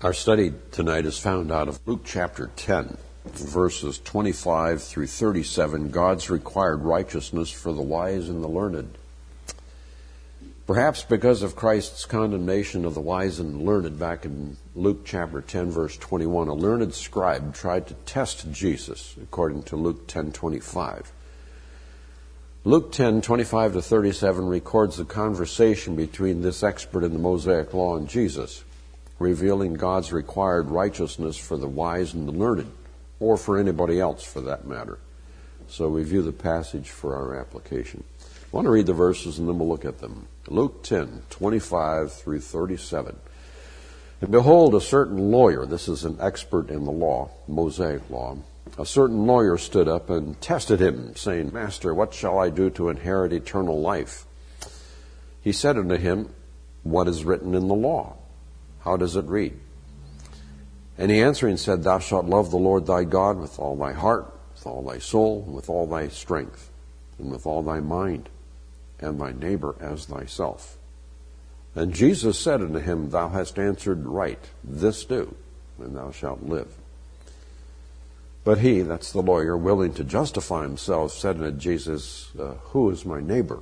Our study tonight is found out of Luke chapter 10, verses 25 through 37, God's required righteousness for the wise and the learned. Perhaps because of Christ's condemnation of the wise and the learned back in Luke chapter 10, verse 21, a learned scribe tried to test Jesus, according to Luke 10:25. Luke 10:25 to 37 records the conversation between this expert in the Mosaic law and Jesus, revealing God's required righteousness for the wise and the learned, or for anybody else for that matter. So review the passage for our application. I want to read the verses and then we'll look at them. Luke 10:25 through 37. And behold, a certain lawyer, this is an expert in the law, Mosaic law, a certain lawyer stood up and tested him, saying, Master, what shall I do to inherit eternal life? He said unto him, What is written in the law? How does it read? And he answering said, Thou shalt love the Lord thy God with all thy heart, with all thy soul, and with all thy strength, and with all thy mind, and thy neighbor as thyself. And Jesus said unto him, Thou hast answered right, this do, and thou shalt live. But he, that's the lawyer, willing to justify himself, said unto Jesus, Who is my neighbor?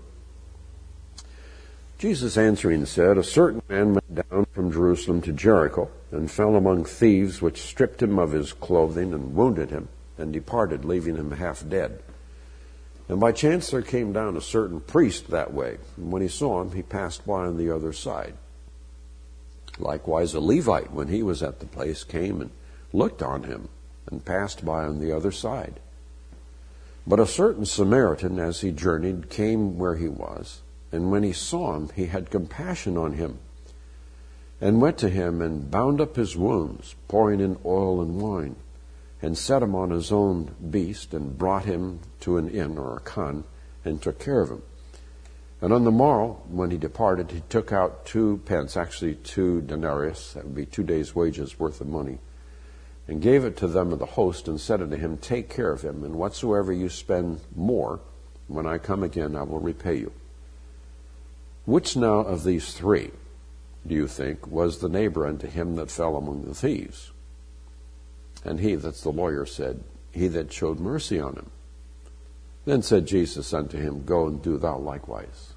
Jesus answering said, A certain man went down from Jerusalem to Jericho, and fell among thieves, which stripped him of his clothing, and wounded him, and departed, leaving him half dead. And by chance there came down a certain priest that way, and when he saw him, he passed by on the other side. Likewise a Levite, when he was at the place, came and looked on him, and passed by on the other side. But a certain Samaritan, as he journeyed, came where he was, and when he saw him, he had compassion on him, and went to him and bound up his wounds, pouring in oil and wine, and set him on his own beast, and brought him to an inn or a khan, and took care of him. And on the morrow, when he departed, he took out 2 pence, actually 2 denarius, that would be 2 days' wages worth of money, and gave it to them of the host, and said unto him, Take care of him, and whatsoever you spend more, when I come again, I will repay you. Which now of these 3, do you think, was the neighbor unto him that fell among the thieves? And he, that's the lawyer, said, He that showed mercy on him. Then said Jesus unto him, Go and do thou likewise.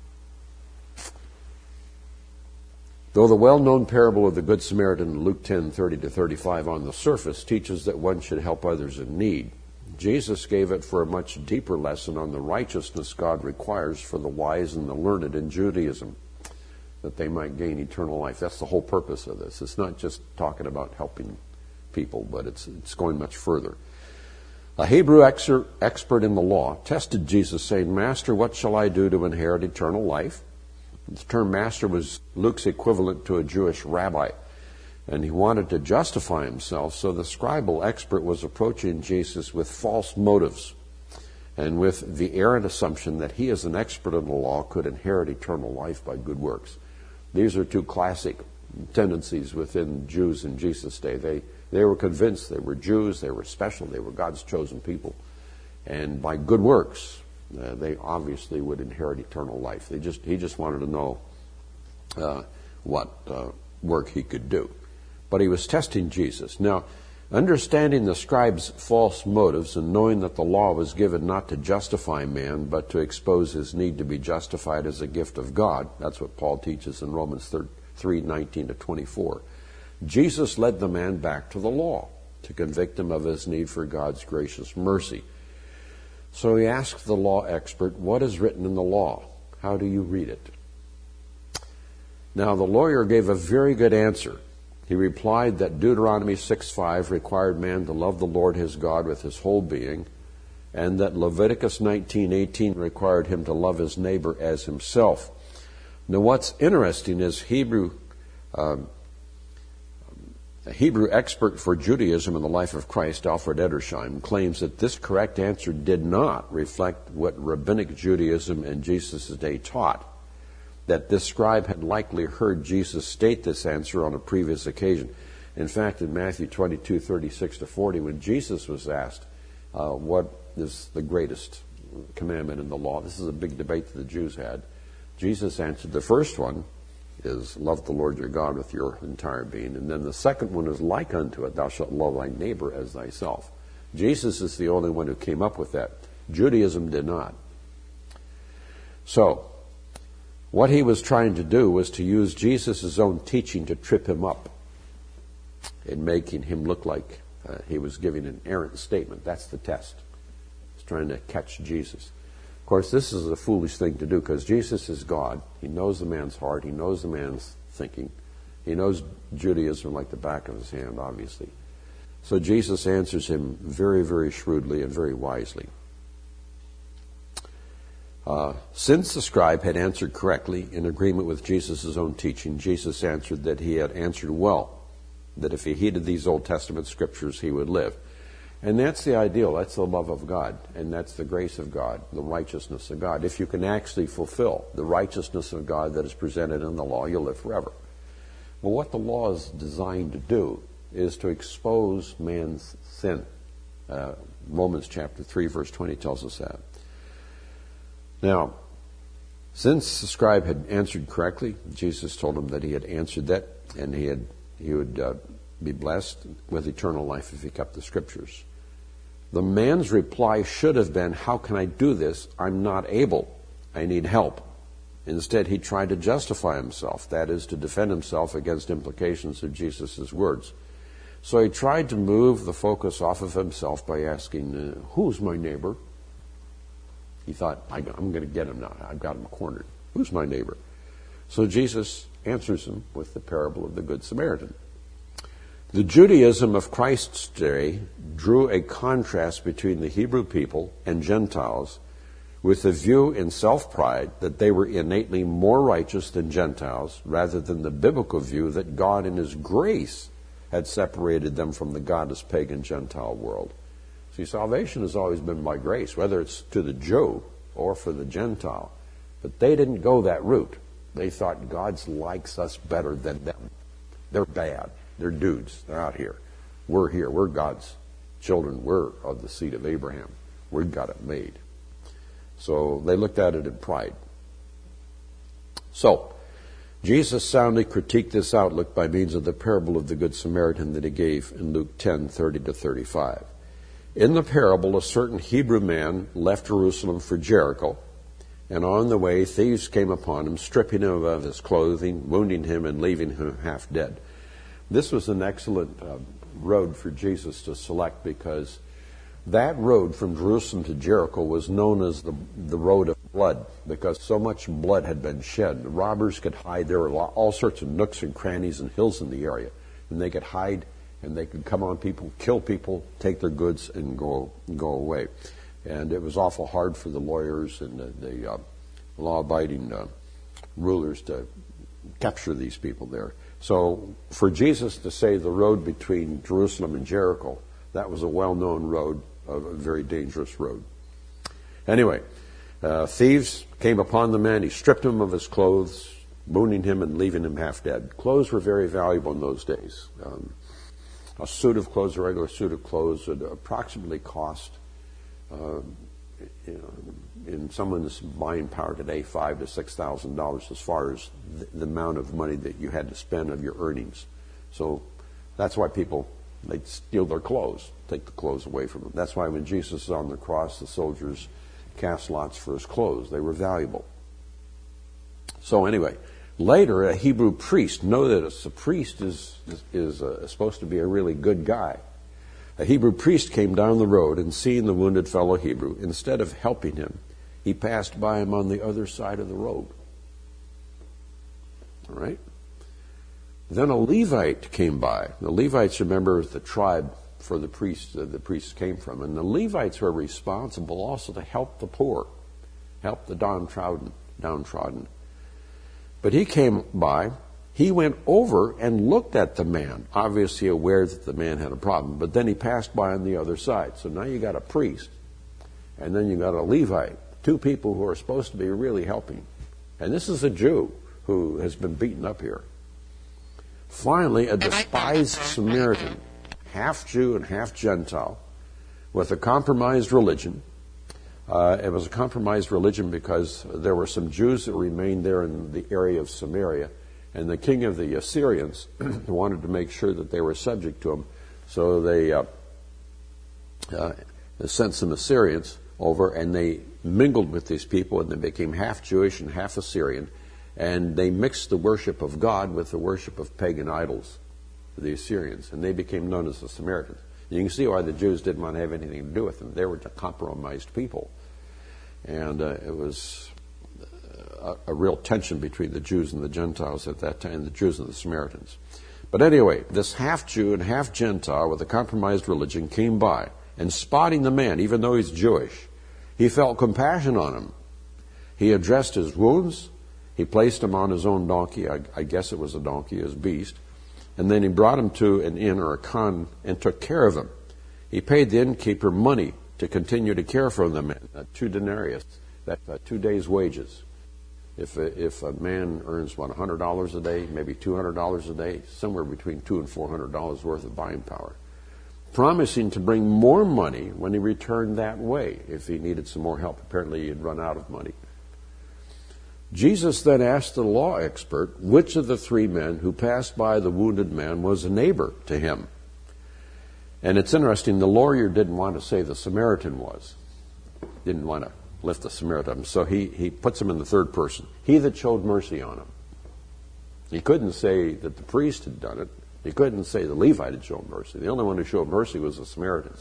Though the well-known parable of the Good Samaritan in Luke 10:30 to 35 on the surface teaches that one should help others in need, Jesus gave it for a much deeper lesson on the righteousness God requires for the wise and the learned in Judaism, that they might gain eternal life. That's the whole purpose of this. It's not just talking about helping people, but it's going much further. A Hebrew expert in the law tested Jesus, saying, Master, what shall I do to inherit eternal life? The term master was Luke's equivalent to a Jewish rabbi, and he wanted to justify himself, so the scribal expert was approaching Jesus with false motives and with the errant assumption that he, as an expert in the law, could inherit eternal life by good works. These are 2 classic tendencies within Jews in Jesus' day. They were convinced they were Jews, they were special, they were God's chosen people, and by good works, they obviously would inherit eternal life. He just wanted to know what work he could do. But he was testing Jesus. Now, understanding the scribe's false motives and knowing that the law was given not to justify man, but to expose his need to be justified as a gift of God, that's what Paul teaches in Romans 3:19 to 24. Jesus led the man back to the law to convict him of his need for God's gracious mercy. So he asked the law expert, What is written in the law? How do you read it? Now the lawyer gave a very good answer. He replied that Deuteronomy 6:5 required man to love the Lord his God with his whole being, and that Leviticus 19:18 required him to love his neighbor as himself. Now what's interesting is a Hebrew expert for Judaism in the life of Christ, Alfred Edersheim, claims that this correct answer did not reflect what rabbinic Judaism in Jesus' day taught, that this scribe had likely heard Jesus state this answer on a previous occasion. In fact, in Matthew 22:36 to 40, when Jesus was asked, what is the greatest commandment in the law? This is a big debate that the Jews had. Jesus answered, the first one is love the Lord your God with your entire being. And then the second one is like unto it, thou shalt love thy neighbor as thyself. Jesus is the only one who came up with that. Judaism did not. So, what he was trying to do was to use Jesus' own teaching to trip him up in making him look like he was giving an errant statement. That's the test. He's trying to catch Jesus. Of course, this is a foolish thing to do because Jesus is God. He knows the man's heart. He knows the man's thinking. He knows Judaism like the back of his hand, obviously. So Jesus answers him very, very shrewdly and very wisely. Since the scribe had answered correctly in agreement with Jesus' own teaching, Jesus answered that he had answered well, that if he heeded these Old Testament scriptures, he would live. And that's the ideal. That's the love of God. And that's the grace of God, the righteousness of God. If you can actually fulfill the righteousness of God that is presented in the law, you'll live forever. Well, what the law is designed to do is to expose man's sin. Romans chapter 3, verse 20 tells us that. Now, since the scribe had answered correctly, Jesus told him that he had answered that, and he would be blessed with eternal life if he kept the scriptures. The man's reply should have been, how can I do this? I'm not able. I need help. Instead, he tried to justify himself, that is, to defend himself against implications of Jesus' words. So he tried to move the focus off of himself by asking, who's my neighbor? He thought, I'm going to get him now. I've got him cornered. Who's my neighbor? So Jesus answers him with the parable of the Good Samaritan. The Judaism of Christ's day drew a contrast between the Hebrew people and Gentiles with the view in self-pride that they were innately more righteous than Gentiles, rather than the biblical view that God in His grace had separated them from the godless pagan Gentile world. See, salvation has always been by grace, whether it's to the Jew or for the Gentile. But they didn't go that route. They thought God likes us better than them. They're bad. They're dudes. They're out here. We're here. We're God's children. We're of the seed of Abraham. We've got it made. So they looked at it in pride. So, Jesus soundly critiqued this outlook by means of the parable of the Good Samaritan that he gave in Luke 10:30-35. In the parable, a certain Hebrew man left Jerusalem for Jericho, and on the way thieves came upon him, stripping him of his clothing, wounding him, and leaving him half dead. This was an excellent road for Jesus to select, because that road from Jerusalem to Jericho was known as the road of blood, because so much blood had been shed. The robbers could hide. There were all sorts of nooks and crannies and hills in the area, and they could hide, and they could come on people, kill people, take their goods, and go away. And it was awful hard for the lawyers and the law-abiding rulers to capture these people there. So for Jesus to say the road between Jerusalem and Jericho, that was a well-known road, a very dangerous road. Anyway, thieves came upon the man. He stripped him of his clothes, wounding him and leaving him half dead. Clothes were very valuable in those days. A suit of clothes, a regular suit of clothes, would approximately cost, in someone's buying power today, $5,000 to $6,000 as far as the amount of money that you had to spend of your earnings. So that's why people, they'd steal their clothes, take the clothes away from them. That's why when Jesus was on the cross, the soldiers cast lots for his clothes. They were valuable. So anyway, later a Hebrew priest, know that a priest is supposed to be a really good guy. A Hebrew priest came down the road, and seeing the wounded fellow Hebrew, instead of helping him, he passed by him on the other side of the road. All right? Then a Levite came by. The Levites, remember, is the tribe for the priests came from. And the Levites were responsible also to help the poor, help the downtrodden. But he came by. He went over and looked at the man, obviously aware that the man had a problem. But then he passed by on the other side. So now you got a priest, and then you got a Levite, two people who are supposed to be really helping. And this is a Jew who has been beaten up here. Finally, a despised Samaritan, half Jew and half Gentile, with a compromised religion. It was a compromised religion because there were some Jews that remained there in the area of Samaria, And the king of the Assyrians wanted to make sure that they were subject to him, so they sent some Assyrians over, and they mingled with these people, and they became half Jewish and half Assyrian, and they mixed the worship of God with the worship of pagan idols, the Assyrians, and they became known as the Samaritans. And you can see why the Jews didn't want to have anything to do with them. They were compromised people, and it was a real tension between the Jews and the Gentiles at that time, the Jews and the Samaritans. But anyway, this half Jew and half Gentile with a compromised religion came by, and spotting the man, even though he's Jewish, he felt compassion on him. He addressed his wounds. He placed him on his own donkey. I guess it was a donkey, his beast. And then he brought him to an inn or a khan and took care of him. He paid the innkeeper money to continue to care for the man, 2 denarius, that's 2 days' wages. If a man earns, $100 a day, maybe $200 a day, somewhere between $200 and $400 worth of buying power, promising to bring more money when he returned that way if he needed some more help. Apparently he had run out of money. Jesus then asked the law expert which of the 3 men who passed by the wounded man was a neighbor to him. And it's interesting, the lawyer didn't want to say the Samaritan was. Didn't want to lift the Samaritan. So he puts him in the third person. He that showed mercy on him. He couldn't say that the priest had done it. He couldn't say the Levite had shown mercy. The only one who showed mercy was the Samaritan.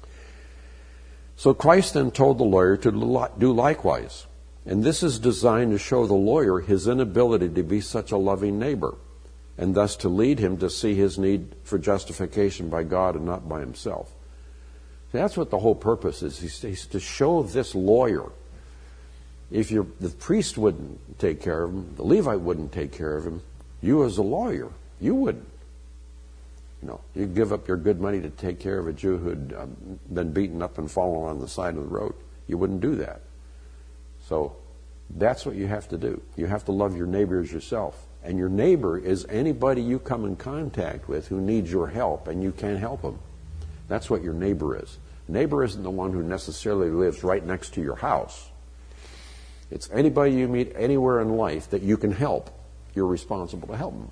So Christ then told the lawyer to do likewise. And this is designed to show the lawyer his inability to be such a loving neighbor, and thus to lead him to see his need for justification by God and not by himself. That's what the whole purpose is. He's to show this lawyer, if the priest wouldn't take care of him, the Levite wouldn't take care of him, you as a lawyer, you wouldn't. You'd give up your good money to take care of a Jew who'd been beaten up and fallen on the side of the road. You wouldn't do that. So that's what you have to do. You have to love your neighbor as yourself. And your neighbor is anybody you come in contact with who needs your help and you can't help them. That's what your neighbor is. Neighbor isn't the one who necessarily lives right next to your house. It's anybody you meet anywhere in life that you can help. You're responsible to help them.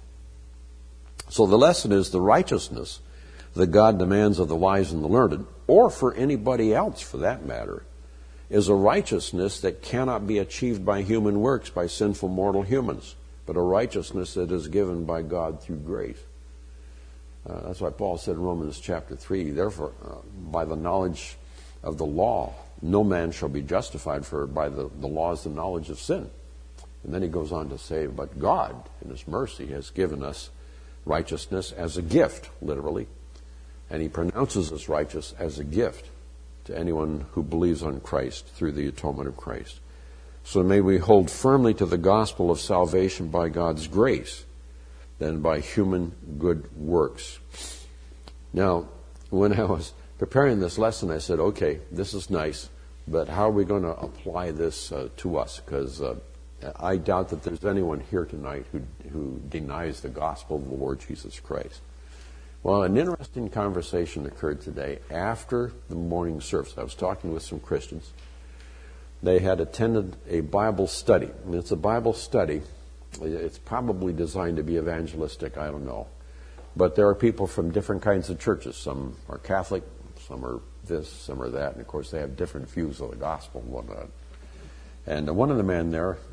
So the lesson is the righteousness that God demands of the wise and the learned, or for anybody else for that matter, is a righteousness that cannot be achieved by human works, by sinful mortal humans, but a righteousness that is given by God through grace. That's why Paul said in Romans chapter 3, therefore, by the knowledge of the law, no man shall be justified, for by the law is the knowledge of sin. And then he goes on to say, but God, in his mercy, has given us righteousness as a gift, literally. And he pronounces us righteous as a gift to anyone who believes on Christ through the atonement of Christ. So may we hold firmly to the gospel of salvation by God's grace than by human good works. Now, when I was preparing this lesson, I said, okay, this is nice, but how are we going to apply this to us? Because I doubt that there's anyone here tonight who denies the gospel of the Lord Jesus Christ. Well, an interesting conversation occurred today after the morning service. I was talking with some Christians. They had attended a Bible study. And it's a Bible study. It's probably designed to be evangelistic, I don't know. But there are people from different kinds of churches. Some are Catholic, some are this, some are that. And, of course, they have different views of the gospel and whatnot. And one of the men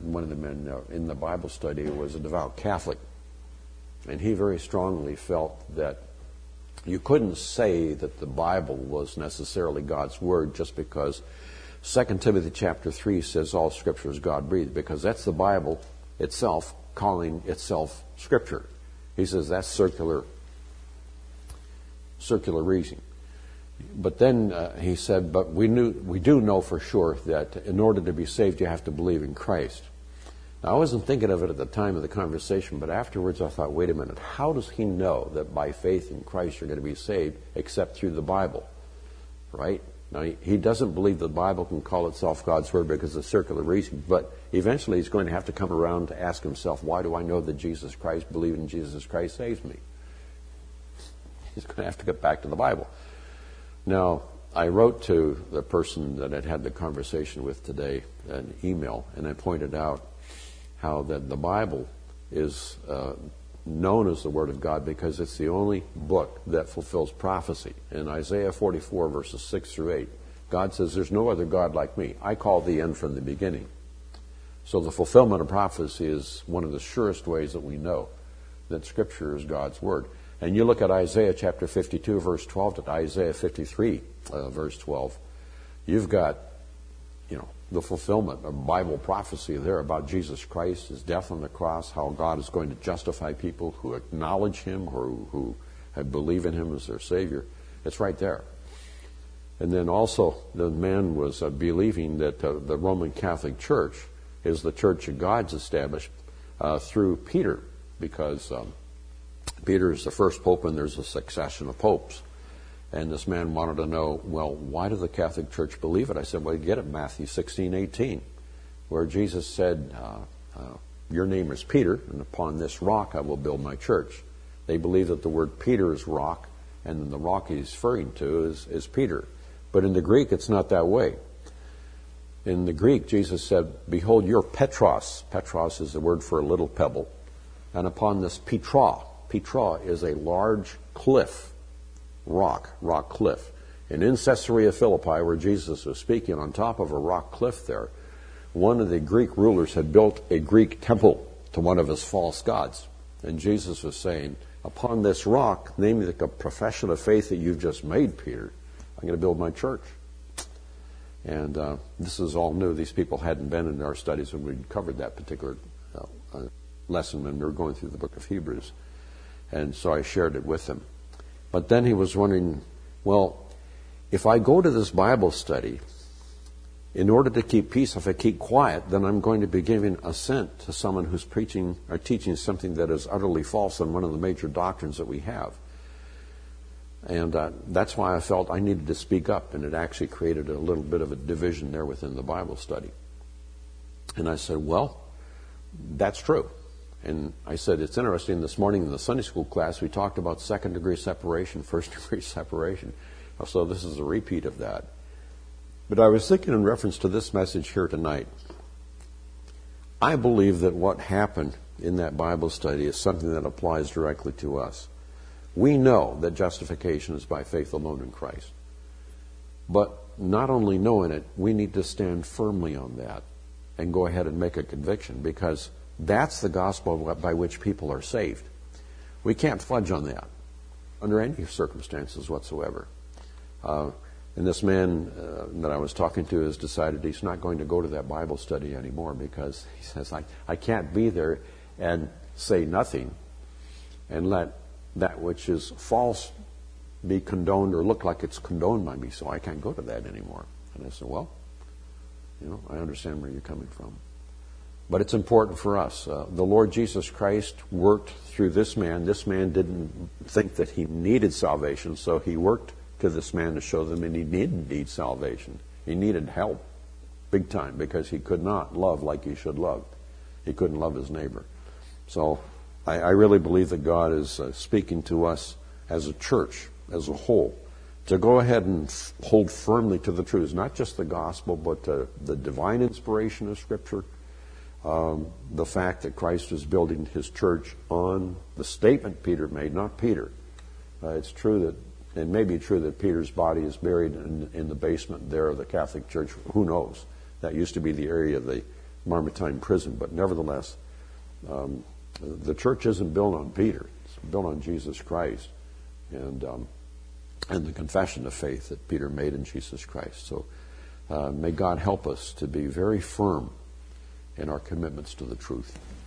in the Bible study was a devout Catholic. And he very strongly felt that you couldn't say that the Bible was necessarily God's Word just because 2 Timothy chapter 3 says all Scripture is God-breathed, because that's the Bible itself calling itself Scripture. He says that's circular reasoning. But then he said, but we do know for sure that in order to be saved, you have to believe in Christ. Now, I wasn't thinking of it at the time of the conversation, but afterwards I thought, wait a minute, how does he know that by faith in Christ you're going to be saved except through the Bible? Right? Now, he doesn't believe the Bible can call itself God's Word because of circular reasoning, but eventually he's going to have to come around to ask himself, why do I know that Jesus Christ, believing in Jesus Christ, saves me? He's going to have to get back to the Bible. Now, I wrote to the person that I'd had the conversation with today an email, and I pointed out how that the Bible is known as the Word of God because it's the only book that fulfills prophecy. In Isaiah 44, verses 6 through 8, God says, there's no other God like me. I called the end from the beginning. So the fulfillment of prophecy is one of the surest ways that we know that Scripture is God's Word. And you look at Isaiah chapter 52, verse 12, to Isaiah 53, verse 12, you've got, the fulfillment of Bible prophecy there about Jesus Christ, his death on the cross, how God is going to justify people who acknowledge him or who believe in him as their Savior. It's right there. And then also the man was believing that the Roman Catholic Church is the church of God's established through Peter, because Peter is the first pope and there's a succession of popes. And this man wanted to know, well, why does the Catholic Church believe it? I said, well, you get it, Matthew 16:18, where Jesus said, your name is Peter, and upon this rock I will build my church. They believe that the word Peter is rock, and then the rock he's referring to is Peter. But in the Greek, it's not that way. In the Greek, Jesus said, behold, you're Petros. Petros is the word for a little pebble. And upon this Petra is a large cliff, rock cliff. And in Caesarea Philippi, where Jesus was speaking, on top of a rock cliff there, one of the Greek rulers had built a Greek temple to one of his false gods. And Jesus was saying, upon this rock, namely the profession of faith that you've just made, Peter, I'm going to build my church. And this is all new. These people hadn't been in our studies when we covered that particular lesson when we were going through the book of Hebrews. And so I shared it with them. But then he was wondering, well, if I go to this Bible study, in order to keep peace, if I keep quiet, then I'm going to be giving assent to someone who's preaching or teaching something that is utterly false on one of the major doctrines that we have. And that's why I felt I needed to speak up, and it actually created a little bit of a division there within the Bible study. And I said, well, that's true. And I said, it's interesting, this morning in the Sunday school class, we talked about second-degree separation, first-degree separation. So this is a repeat of that. But I was thinking in reference to this message here tonight. I believe that what happened in that Bible study is something that applies directly to us. We know that justification is by faith alone in Christ. But not only knowing it, we need to stand firmly on that and go ahead and make a conviction, because that's the gospel by which people are saved. We can't fudge on that under any circumstances whatsoever. And this man that I was talking to has decided he's not going to go to that Bible study anymore, because he says, I can't be there and say nothing and let that which is false be condoned or look like it's condoned by me, so I can't go to that anymore. And I said, well, I understand where you're coming from. But it's important for us. The Lord Jesus Christ worked through this man. This man didn't think that he needed salvation, so he worked to this man to show them that he didn't need salvation. He needed help big time, because he could not love like he should love. He couldn't love his neighbor. So I really believe that God is speaking to us as a church, as a whole, to go ahead and hold firmly to the truths, not just the gospel, but the divine inspiration of Scripture. The fact that Christ is building his church on the statement Peter made, not Peter. It's true that, it may be true that Peter's body is buried in the basement there of the Catholic Church. Who knows? That used to be the area of the Mamertine prison. But nevertheless, the church isn't built on Peter. It's built on Jesus Christ and the confession of faith that Peter made in Jesus Christ. So may God help us to be very firm in our commitments to the truth.